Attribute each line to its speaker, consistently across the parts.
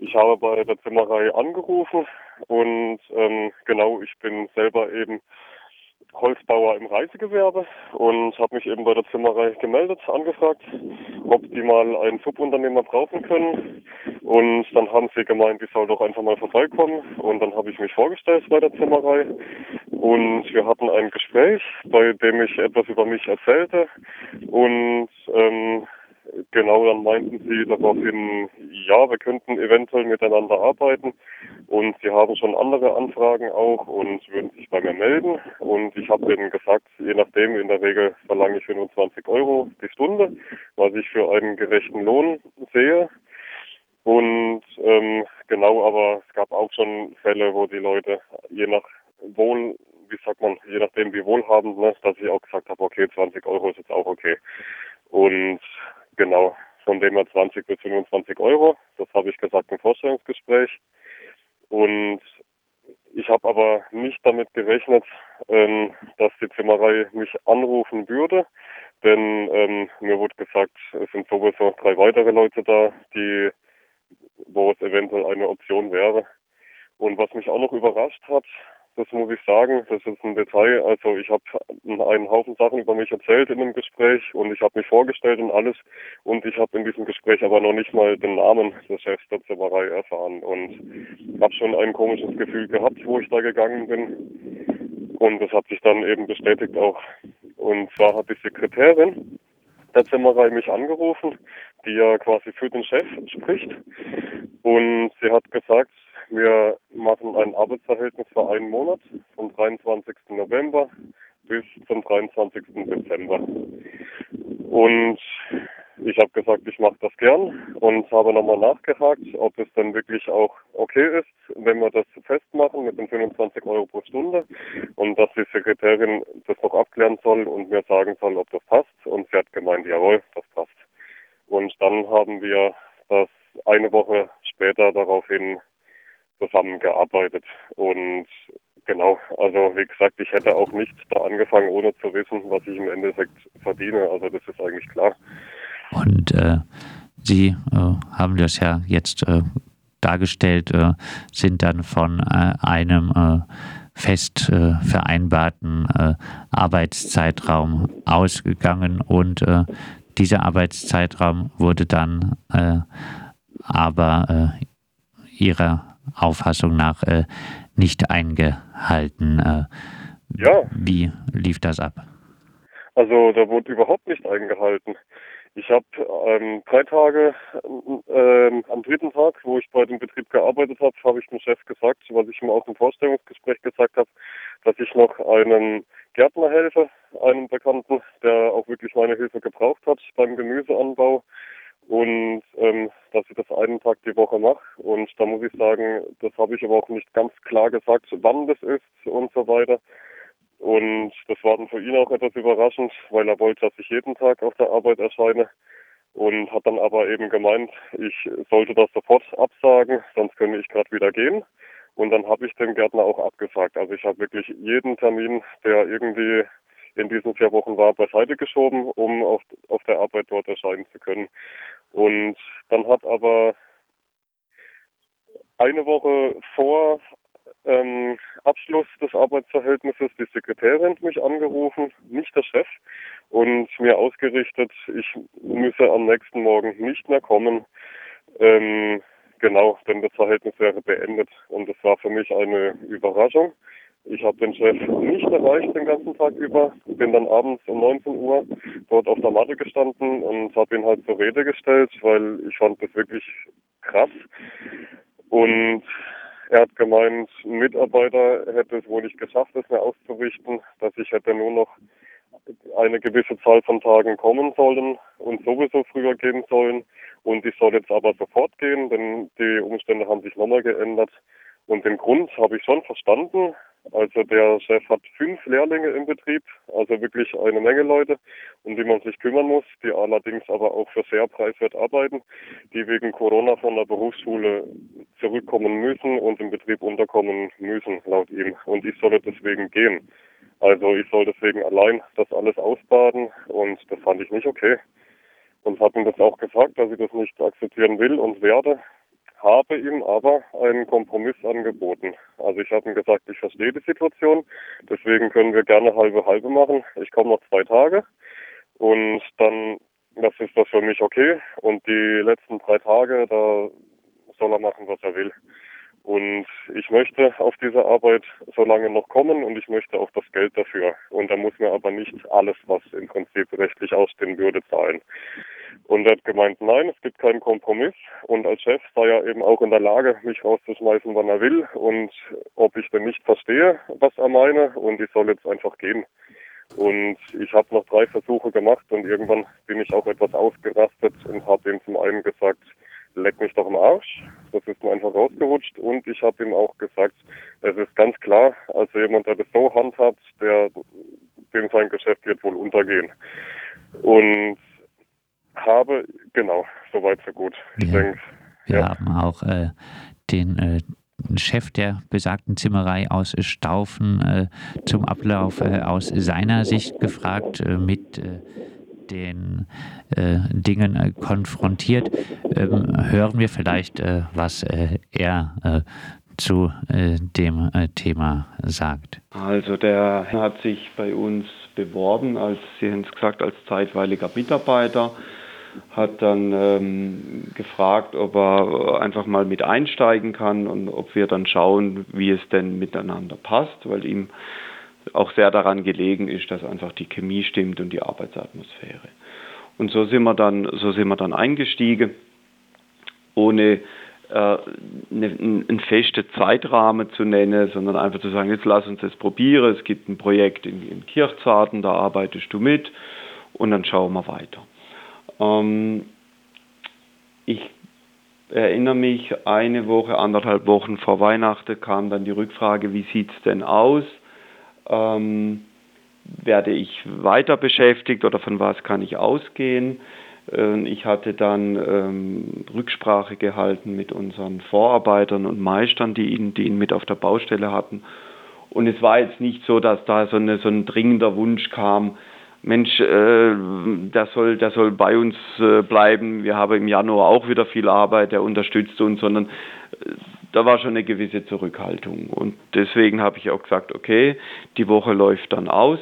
Speaker 1: Ich habe bei der Zimmerei angerufen und genau, ich bin selber eben Holzbauer im Reisegewerbe und habe mich eben bei der Zimmerei gemeldet, angefragt, ob die mal einen Subunternehmer brauchen können. Und dann haben sie gemeint, ich soll doch einfach mal vorbeikommen. Und dann habe ich mich vorgestellt bei der Zimmerei. Und wir hatten ein Gespräch, bei dem ich etwas über mich erzählte. Und genau, dann meinten sie daraufhin, ja, wir könnten eventuell miteinander arbeiten. Und sie haben schon andere Anfragen auch und würden sich bei mir melden. Und ich habe denen gesagt, je nachdem, in der Regel verlange ich 25 Euro die Stunde, was ich für einen gerechten Lohn sehe. Und genau, aber es gab auch schon Fälle, wo die Leute je nach je nachdem wie wohlhabend, ne, dass ich auch gesagt habe, okay, 20 Euro ist jetzt auch okay. Und genau, von dem her 20 bis 25 Euro, das habe ich gesagt im Vorstellungsgespräch. Und ich habe aber nicht damit gerechnet, dass die Zimmerei mich anrufen würde, denn mir wurde gesagt, es sind sowieso 3 weitere Leute da, wo es eventuell eine Option wäre. Und was mich auch noch überrascht hat, das muss ich sagen, das ist ein Detail. Also ich habe einen Haufen Sachen über mich erzählt in dem Gespräch und ich habe mich vorgestellt und alles. Und ich habe in diesem Gespräch aber noch nicht mal den Namen des Chefs der Zimmerei erfahren. Und habe schon ein komisches Gefühl gehabt, wo ich da gegangen bin. Und das hat sich dann eben bestätigt auch. Und zwar hat die Sekretärin der Zimmerei mich angerufen, die ja quasi für den Chef spricht. Und sie hat gesagt, wir machen ein Arbeitsverhältnis für einen Monat, vom 23. November bis zum 23. Dezember. Und ich habe gesagt, ich mache das gern und habe nochmal nachgehakt, ob es dann wirklich auch okay ist, wenn wir das festmachen mit den 25 Euro pro Stunde und dass die Sekretärin das noch abklären soll und mir sagen soll, ob das passt. Und sie hat gemeint, jawohl, das passt. Und dann haben wir das eine Woche später daraufhin zusammengearbeitet. Und genau, also wie gesagt, ich hätte auch nicht da angefangen, ohne zu wissen, was ich im Endeffekt verdiene. Also das ist eigentlich klar.
Speaker 2: Und Sie haben das ja jetzt dargestellt, sind dann von einem fest vereinbarten Arbeitszeitraum ausgegangen und dieser Arbeitszeitraum wurde dann aber Ihrer Auffassung nach nicht eingehalten.
Speaker 1: Ja.
Speaker 2: Wie lief das ab?
Speaker 1: Also da wurde überhaupt nicht eingehalten. Ich habe 3 Tage, am 3. Tag, wo ich bei dem Betrieb gearbeitet habe, habe ich dem Chef gesagt, was ich ihm auch im Vorstellungsgespräch gesagt habe, dass ich noch einem Gärtner helfe, einem Bekannten, der auch wirklich meine Hilfe gebraucht hat beim Gemüseanbau und dass ich das einen Tag die Woche mache. Und da muss ich sagen, das habe ich aber auch nicht ganz klar gesagt, wann das ist und so weiter. Und das war dann für ihn auch etwas überraschend, weil er wollte, dass ich jeden Tag auf der Arbeit erscheine und hat dann aber eben gemeint, ich sollte das sofort absagen, sonst könnte ich gerade wieder gehen. Und dann habe ich dem Gärtner auch abgesagt. Also ich habe wirklich jeden Termin, der irgendwie in diesen 4 Wochen war, beiseite geschoben, um auf der Arbeit dort erscheinen zu können. Und dann hat aber eine Woche vor Abschluss des Arbeitsverhältnisses die Sekretärin mich angerufen, nicht der Chef, und mir ausgerichtet, ich müsse am nächsten Morgen nicht mehr kommen. Genau, denn das Verhältnis wäre beendet. Und das war für mich eine Überraschung. Ich habe den Chef nicht erreicht den ganzen Tag über, bin dann abends um 19 Uhr dort auf der Matte gestanden und habe ihn halt zur Rede gestellt, weil ich fand das wirklich krass. Und er hat gemeint, ein Mitarbeiter hätte es wohl nicht geschafft, es mir auszurichten, dass ich hätte nur noch eine gewisse Zahl von Tagen kommen sollen und sowieso früher gehen sollen. Und ich soll jetzt aber sofort gehen, denn die Umstände haben sich nochmal geändert. Und den Grund habe ich schon verstanden. Also der Chef hat 5 Lehrlinge im Betrieb, also wirklich eine Menge Leute, um die man sich kümmern muss, die allerdings aber auch für sehr preiswert arbeiten, die wegen Corona von der Berufsschule zurückkommen müssen und im Betrieb unterkommen müssen, laut ihm. Und ich solle deswegen gehen. Also ich soll deswegen allein das alles ausbaden und das fand ich nicht okay. Und habe ihm das auch gesagt, dass ich das nicht akzeptieren will und werde. habe ihm aber einen Kompromiss angeboten. Also ich habe ihm gesagt, ich verstehe die Situation, deswegen können wir gerne halbe machen. Ich komme noch 2 Tage und dann, das ist das für mich okay. Und die letzten 3 Tage, da soll er machen, was er will. Und ich möchte auf diese Arbeit so lange noch kommen und ich möchte auch das Geld dafür. Und da muss mir aber nicht alles, was im Prinzip rechtlich ausstehen würde, zahlen. Und er hat gemeint, nein, es gibt keinen Kompromiss. Und als Chef sei er eben auch in der Lage, mich rauszuschmeißen, wann er will. Und ob ich denn nicht verstehe, was er meine. Und ich soll jetzt einfach gehen. Und ich habe noch 3 Versuche gemacht und irgendwann bin ich auch etwas ausgerastet und habe ihm zum einen gesagt, leck mich doch im Arsch. Das ist mir einfach rausgerutscht. Und ich habe ihm auch gesagt, es ist ganz klar, also jemand, der das so handhabt, dem sein Geschäft wird wohl untergehen. Und habe, genau, soweit so gut. Ich denke,
Speaker 2: wir haben auch den Chef der besagten Zimmerei aus Staufen zum Ablauf aus seiner Sicht gefragt, mit den Dingen konfrontiert. Hören wir vielleicht, was er zu dem Thema sagt.
Speaker 3: Also der hat sich bei uns beworben, als Sie haben es gesagt, als zeitweiliger Mitarbeiter, hat dann gefragt, ob er einfach mal mit einsteigen kann und ob wir dann schauen, wie es denn miteinander passt, weil ihm auch sehr daran gelegen ist, dass einfach die Chemie stimmt und die Arbeitsatmosphäre. Und so sind wir dann eingestiegen, ohne einen festen Zeitrahmen zu nennen, sondern einfach zu sagen, jetzt lass uns das probieren, es gibt ein Projekt in Kirchzarten, da arbeitest du mit und dann schauen wir weiter. Ich erinnere mich, 1,5 Wochen vor Weihnachten kam dann die Rückfrage, wie sieht es denn aus? Werde ich weiter beschäftigt oder von was kann ich ausgehen? Ich hatte dann Rücksprache gehalten mit unseren Vorarbeitern und Meistern, die ihn mit auf der Baustelle hatten. Und es war jetzt nicht so, dass da so ein dringender Wunsch kam, Mensch, der soll bei uns bleiben, wir haben im Januar auch wieder viel Arbeit, der unterstützt uns, sondern da war schon eine gewisse Zurückhaltung. Und deswegen habe ich auch gesagt, okay, die Woche läuft dann aus.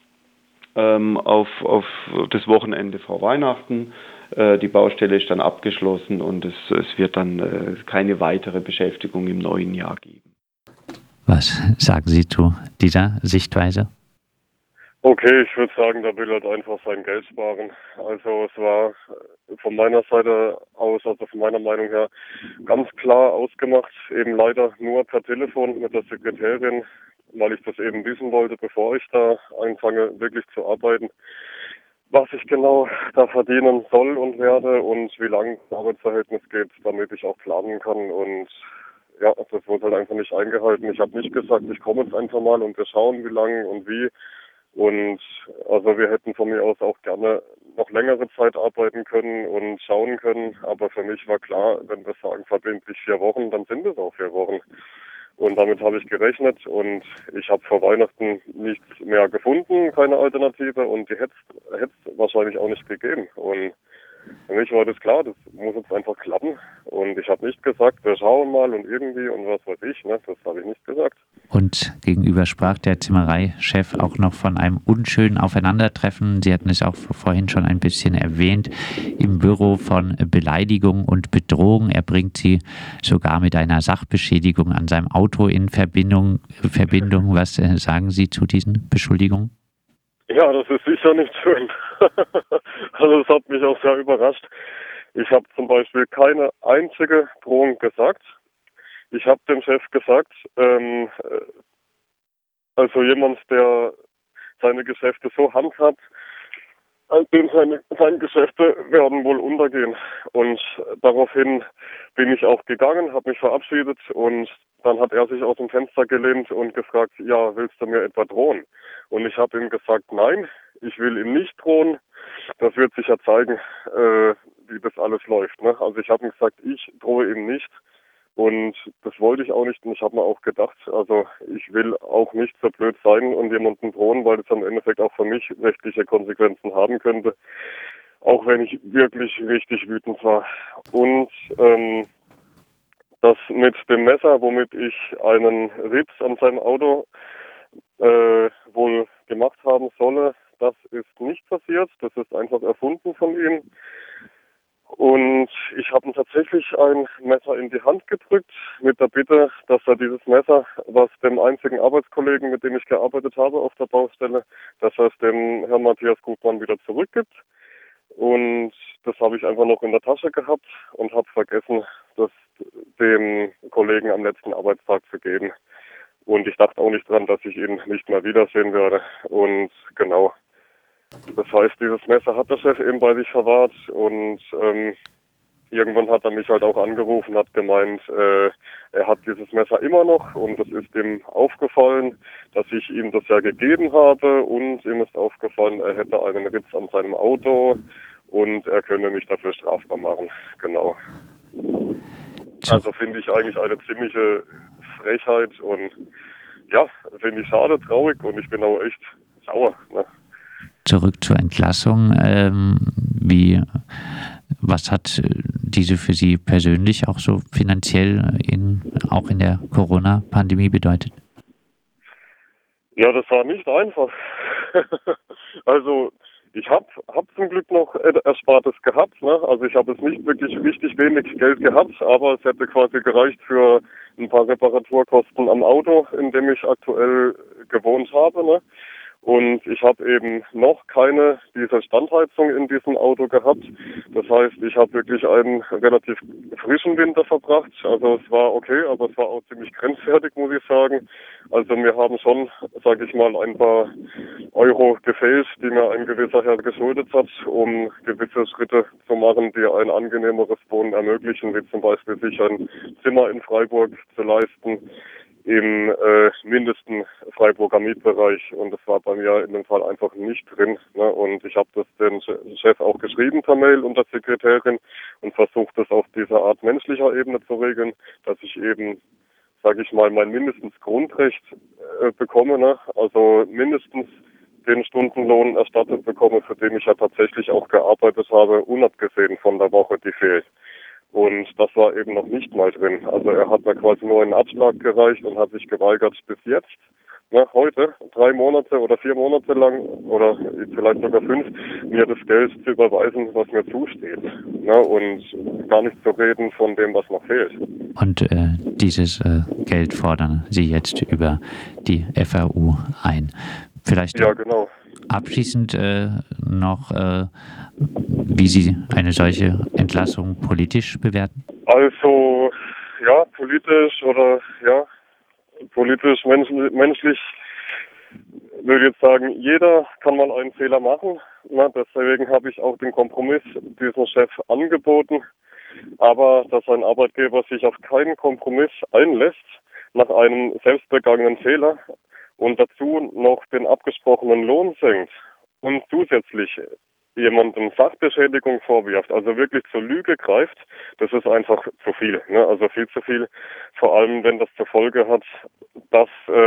Speaker 3: Auf das Wochenende vor Weihnachten. Die Baustelle ist dann abgeschlossen und es wird dann keine weitere Beschäftigung im neuen Jahr geben.
Speaker 2: Was sagen Sie zu dieser Sichtweise?
Speaker 1: okay, ich würde sagen, der will halt einfach sein Geld sparen. Also es war von meiner Seite aus, also von meiner Meinung her, ganz klar ausgemacht, eben leider nur per Telefon mit der Sekretärin, weil ich das eben wissen wollte, bevor ich da anfange, wirklich zu arbeiten, was ich genau da verdienen soll und werde und wie lange das Arbeitsverhältnis geht, damit ich auch planen kann. Und ja, das wurde halt einfach nicht eingehalten. Ich habe nicht gesagt, ich komme jetzt einfach mal und wir schauen, wie lange und wie. Und also wir hätten von mir aus auch gerne noch längere Zeit arbeiten können und schauen können. Aber für mich war klar, wenn wir sagen verbindlich 4 Wochen, dann sind es auch 4 Wochen. Und damit habe ich gerechnet und ich habe vor Weihnachten nichts mehr gefunden, keine Alternative und die hätte es wahrscheinlich auch nicht gegeben. Und für mich war das klar, das muss jetzt einfach klappen. Und ich habe nicht gesagt, wir schauen mal und irgendwie und was weiß ich, ne? Das habe ich nicht gesagt.
Speaker 2: Und gegenüber sprach der Zimmereichef auch noch von einem unschönen Aufeinandertreffen. Sie hatten es auch vorhin schon ein bisschen erwähnt, im Büro von Beleidigung und Bedrohung. Er bringt sie sogar mit einer Sachbeschädigung an seinem Auto in Verbindung. Was sagen Sie zu diesen Beschuldigungen?
Speaker 1: Ja, das ist sicher nicht schön. Also es hat mich auch sehr überrascht. Ich habe zum Beispiel keine einzige Drohung gesagt. Ich habe dem Chef gesagt, also jemand, der seine Geschäfte so handhabt, dem seine Geschäfte werden wohl untergehen. Und daraufhin bin ich auch gegangen, habe mich verabschiedet und dann hat er sich aus dem Fenster gelehnt und gefragt, ja, willst du mir etwa drohen? Und ich habe ihm gesagt, nein, ich will ihm nicht drohen. Das wird sich ja zeigen, wie das alles läuft. Ne? Also ich habe ihm gesagt, ich drohe ihm nicht. Und das wollte ich auch nicht. Und ich habe mir auch gedacht, also ich will auch nicht so blöd sein und jemanden drohen, weil das am Endeffekt auch für mich rechtliche Konsequenzen haben könnte. Auch wenn ich wirklich richtig wütend war. Und das mit dem Messer, womit ich einen Rips an seinem Auto wohl gemacht haben solle, das ist nicht passiert. Das ist einfach erfunden von ihm. Und ich habe ihm tatsächlich ein Messer in die Hand gedrückt, mit der Bitte, dass er dieses Messer, was dem einzigen Arbeitskollegen, mit dem ich gearbeitet habe auf der Baustelle, dass er es dem Herrn Matthias Gutmann wieder zurückgibt. Und das habe ich einfach noch in der Tasche gehabt und habe vergessen, das dem Kollegen am letzten Arbeitstag zu geben. Und ich dachte auch nicht dran, dass ich ihn nicht mehr wiedersehen werde. Und genau. Das heißt, dieses Messer hat der Chef eben bei sich verwahrt und irgendwann hat er mich halt auch angerufen, hat gemeint, er hat dieses Messer immer noch und es ist ihm aufgefallen, dass ich ihm das ja gegeben habe und ihm ist aufgefallen, er hätte einen Ritz an seinem Auto und er könne mich dafür strafbar machen. Genau. Also finde ich eigentlich eine ziemliche Frechheit und ja, finde ich schade, traurig und ich bin auch echt sauer. Ne?
Speaker 2: Zurück zur Entlassung. Was hat diese für Sie persönlich auch so finanziell auch in der Corona-Pandemie bedeutet?
Speaker 1: Ja, das war nicht einfach. Also ich hab zum Glück noch Erspartes gehabt. Ne? Also ich habe es nicht wirklich richtig wenig Geld gehabt, aber es hätte quasi gereicht für ein paar Reparaturkosten am Auto, in dem ich aktuell gewohnt habe. Ne? Und ich habe eben noch keine dieser Standheizung in diesem Auto gehabt. Das heißt, ich habe wirklich einen relativ frischen Winter verbracht. Also es war okay, aber es war auch ziemlich grenzwertig, muss ich sagen. Also mir haben schon, sage ich mal, ein paar Euro gefehlt, die mir ein gewisser Herr geschuldet hat, um gewisse Schritte zu machen, die ein angenehmeres Wohnen ermöglichen, wie zum Beispiel sich ein Zimmer in Freiburg zu leisten, im mindesten Freiburger Mietbereich und das war bei mir in dem Fall einfach nicht drin. Ne? Und ich habe das dem Chef auch geschrieben per Mail und der Sekretärin und versucht das auf dieser Art menschlicher Ebene zu regeln, dass ich eben, sage ich mal, mein mindestens Grundrecht bekomme, ne? Also mindestens den Stundenlohn erstattet bekomme, für den ich ja tatsächlich auch gearbeitet habe, unabgesehen von der Woche, die fehlt. Und das war eben noch nicht mal drin. Also er hat mir quasi nur einen Abschlag gereicht und hat sich geweigert bis jetzt, ne, heute, 3 Monate oder 4 Monate lang oder vielleicht sogar 5, mir das Geld zu überweisen, was mir zusteht. Ne, und gar nicht zu reden von dem, was noch fehlt.
Speaker 2: Und dieses Geld fordern Sie jetzt über die FAU ein. Vielleicht
Speaker 1: ja, genau.
Speaker 2: Abschließend noch, wie Sie eine solche Entlassung politisch bewerten?
Speaker 1: Also, ja, politisch, menschlich würde ich jetzt sagen, jeder kann mal einen Fehler machen. Na, deswegen habe ich auch den Kompromiss diesem Chef angeboten. Aber dass ein Arbeitgeber sich auf keinen Kompromiss einlässt nach einem selbst begangenen Fehler und dazu noch den abgesprochenen Lohn senkt und zusätzlich jemandem Sachbeschädigung vorwirft, also wirklich zur Lüge greift, das ist einfach zu viel. Ne? Also viel zu viel, vor allem wenn das zur Folge hat, dass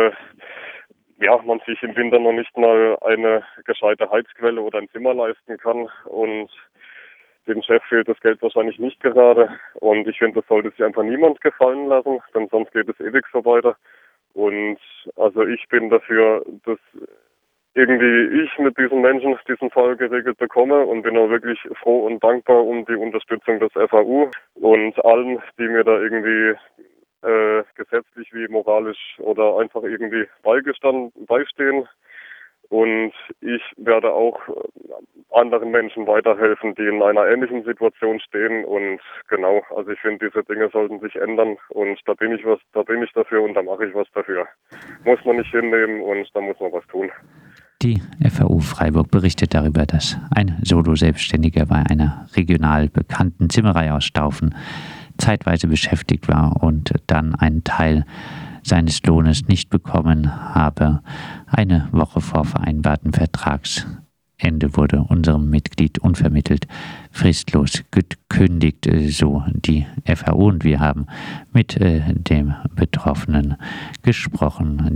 Speaker 1: man sich im Winter noch nicht mal eine gescheite Heizquelle oder ein Zimmer leisten kann und dem Chef fehlt das Geld wahrscheinlich nicht gerade und ich finde, das sollte sich einfach niemand gefallen lassen, denn sonst geht es ewig so weiter. Und also ich bin dafür, dass irgendwie ich mit diesen Menschen diesen Fall geregelt bekomme und bin auch wirklich froh und dankbar um die Unterstützung des FAU und allen, die mir da irgendwie gesetzlich wie moralisch oder einfach irgendwie beistehen. Und ich werde auch anderen Menschen weiterhelfen, die in einer ähnlichen Situation stehen. Und genau, also ich finde, diese Dinge sollten sich ändern. Und da bin ich dafür und da mache ich was dafür. Muss man nicht hinnehmen und da muss man was tun.
Speaker 2: Die FAU Freiburg berichtet darüber, dass ein Solo-Selbstständiger bei einer regional bekannten Zimmerei aus Staufen zeitweise beschäftigt war und dann einen Teil seines Lohnes nicht bekommen habe. Eine Woche vor vereinbarten Vertragsende wurde unserem Mitglied unvermittelt fristlos gekündigt, so die FAU. Und wir haben mit dem Betroffenen gesprochen.